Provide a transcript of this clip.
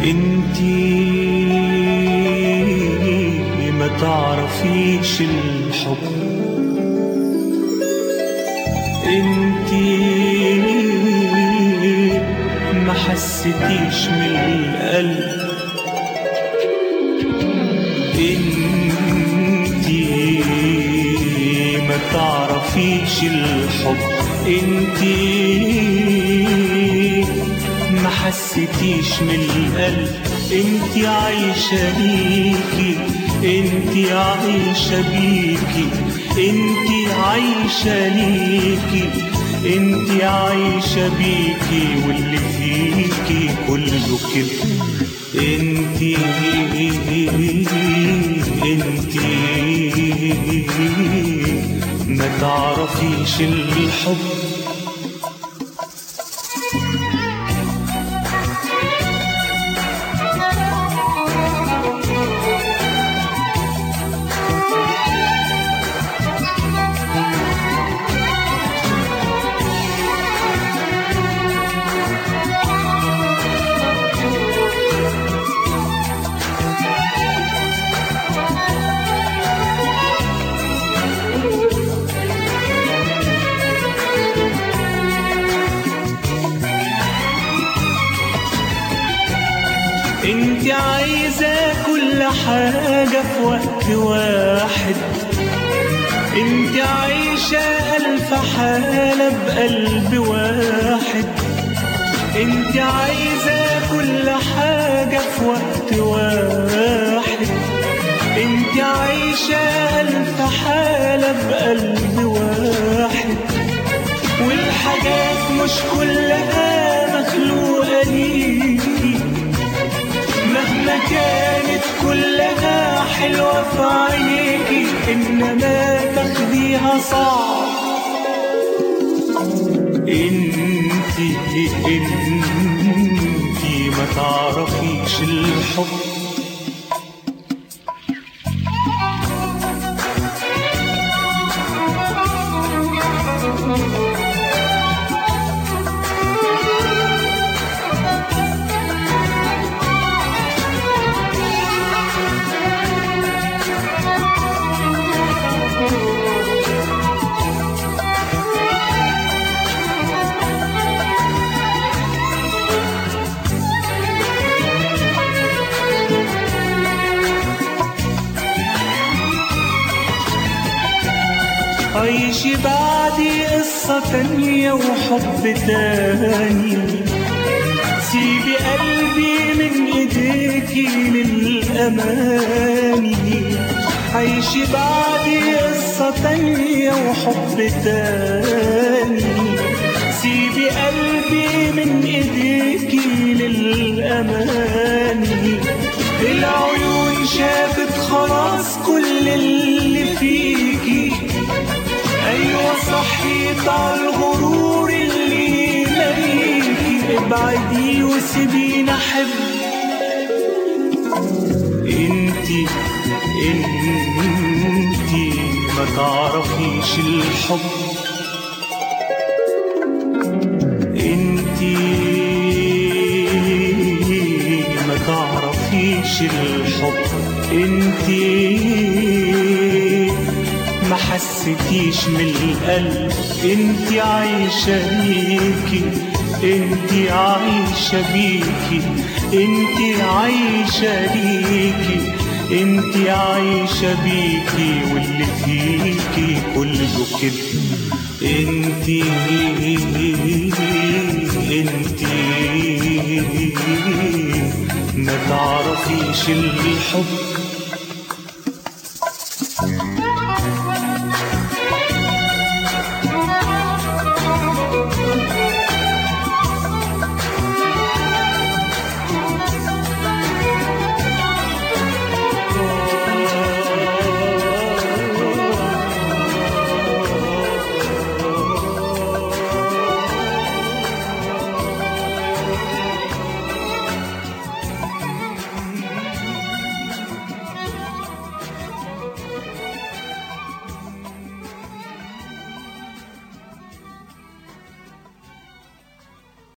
انتي ما تعرفيش الحب، انتي ما حسيتيش من القلب، انتي ما تعرفيش الحب، انتي ما حسيتيش من القلب، انتي عايشة ليكي، انتي عايشة بيكي، انتي عايشة ليكي، انتي عايشة بيكي، واللي فيكي كله كده. انتي ما تعرفيش الحب. انتي عايزة كل حاجة في وقت واحد، انتي عايشة ألف حالة بقلب واحد، انتي عايزة كل حاجة في وقت واحد، انتي عايشة ألف حالة بقلب واحد، والحاجات مش كلها مخلوقة ليكي، مهما كانت كلها حلوة في عينيكي، إنما تاخديها صعب. انتي ما تعرفيش الحب. عيشي بعدي قصة تانية وحب تاني، سيبي قلبي من ايديكي للأماني، عيشي بعدي قصة تانية وحب تاني، سيبي قلبي من ايديكي للأماني، العيون شافت خلاص كل اللي فيكي، أيوة صحيت عالغرور اللي مليكي، ابعدي وسيبيني أحب. انتي ما تعرفيش الحب، انتي ما تعرفيش الحب، انتي ما حسيتيش من القلب، انتي عايشة ليكي، انتي عايشة بيكي، انتي عايشة ليكي، انتي عايشة بيكي، واللي فيكي كله كده. انتي ما تعرفيش الحب.